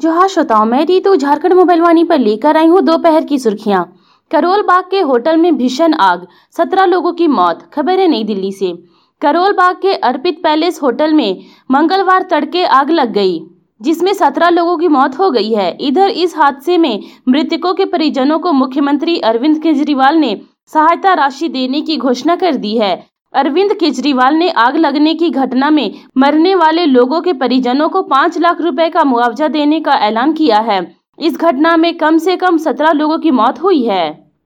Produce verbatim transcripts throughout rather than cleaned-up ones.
जो हाँ श्रोताओं, मैं रीतू झारखंड मोबाइल वाणी पर लेकर आई हूँ दोपहर की सुर्खियां। करोल बाग के होटल में भीषण आग, सत्रह लोगों की मौत। खबर है नई दिल्ली से। करोल बाग के अर्पित पैलेस होटल में मंगलवार तड़के आग लग गई, जिसमें सत्रह लोगों की मौत हो गई है। इधर इस हादसे में मृतकों के परिजनों को मुख्यमंत्री अरविंद केजरीवाल ने सहायता राशि देने की घोषणा कर दी है। अरविंद केजरीवाल ने आग लगने की घटना में मरने वाले लोगों के परिजनों को पाँच लाख रुपए का मुआवजा देने का ऐलान किया है। इस घटना में कम से कम सत्रह लोगों की मौत हुई है।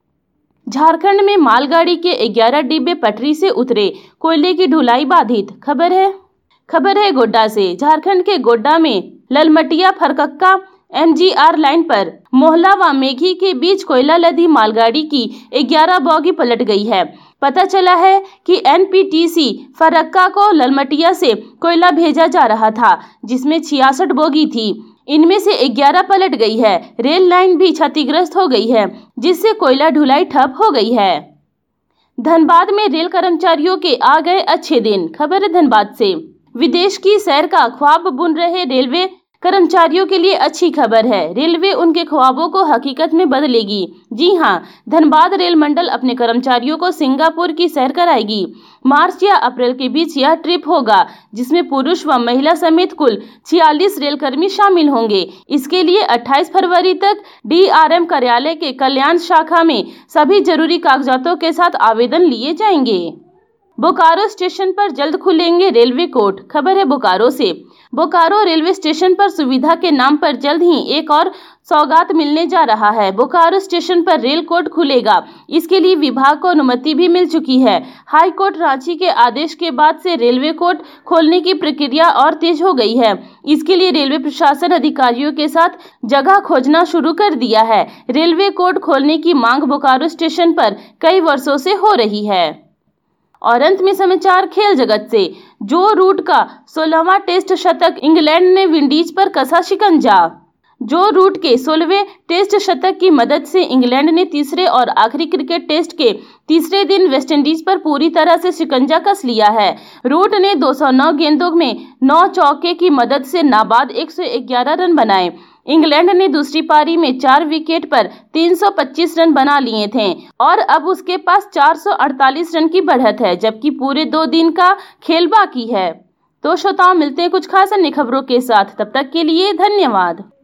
झारखंड में मालगाड़ी के ग्यारह डिब्बे पटरी से उतरे, कोयले की ढुलाई बाधित। खबर है खबर है गोड्डा से। झारखंड के गोड्डा में Lalmatia Farakka M G R line पर मोहला व मेघी के बीच कोयला लदी मालगाड़ी की ग्यारह बोगी पलट गई है। पता चला है कि N P T C Farakka को ललमटिया से कोयला भेजा जा रहा था, जिसमें छियासठ बोगी थी। इनमें से ग्यारह पलट गई है। रेल लाइन भी क्षतिग्रस्त हो गई है, जिससे कोयला ढुलाई ठप हो गई है। धनबाद में रेल कर्मचारियों के आ गए अच्छे दिन। खबर है धनबाद से। विदेश की सैर का ख्वाब बुन रहे रेलवे कर्मचारियों के लिए अच्छी खबर है। रेलवे उनके ख्वाबों को हकीकत में बदलेगी। जी हां, धनबाद रेल मंडल अपने कर्मचारियों को सिंगापुर की सैर कराएगी। मार्च या अप्रैल के बीच यह ट्रिप होगा, जिसमें पुरुष व महिला समेत कुल छियालीस रेलकर्मी शामिल होंगे। इसके लिए अट्ठाईस फरवरी तक डी आर एम कार्यालय के कल्याण शाखा में सभी जरूरी कागजातों के साथ आवेदन लिए जाएंगे। बोकारो स्टेशन पर जल्द खुलेंगे रेलवे कोर्ट। खबर है बोकारो से। बोकारो रेलवे स्टेशन पर सुविधा के नाम पर जल्द ही एक और सौगात मिलने जा रहा है। बोकारो स्टेशन पर रेल कोर्ट खुलेगा। इसके लिए विभाग को अनुमति भी मिल चुकी है। हाई कोर्ट रांची के आदेश के बाद से रेलवे कोर्ट खोलने की प्रक्रिया और तेज हो गई है। इसके लिए रेलवे प्रशासन अधिकारियों के साथ जगह खोजना शुरू कर दिया है। रेलवे कोर्ट खोलने की मांग बोकारो स्टेशन पर कई वर्षों से हो रही है। और अंत में समाचार खेल जगत से। जो रूट का सोलहवां टेस्ट शतक, इंग्लैंड ने विंडीज पर कसा शिकंजा। जो रूट के सोलहवें टेस्ट शतक की मदद से इंग्लैंड ने तीसरे और आखिरी क्रिकेट टेस्ट के तीसरे दिन वेस्टइंडीज पर पूरी तरह से शिकंजा कस लिया है। रूट ने दो सौ नौ गेंदों में नौ चौके की मदद से नाबाद एक सौ ग्यारह रन बनाए। इंग्लैंड ने दूसरी पारी में चार विकेट पर तीन सौ पच्चीस रन बना लिए थे और अब उसके पास चार सौ अड़तालीस रन की बढ़त है, जबकि पूरे दो दिन का खेल बाकी है। तो श्रोताओं, मिलते हैं कुछ खास अन्य खबरों के साथ। तब तक के लिए धन्यवाद।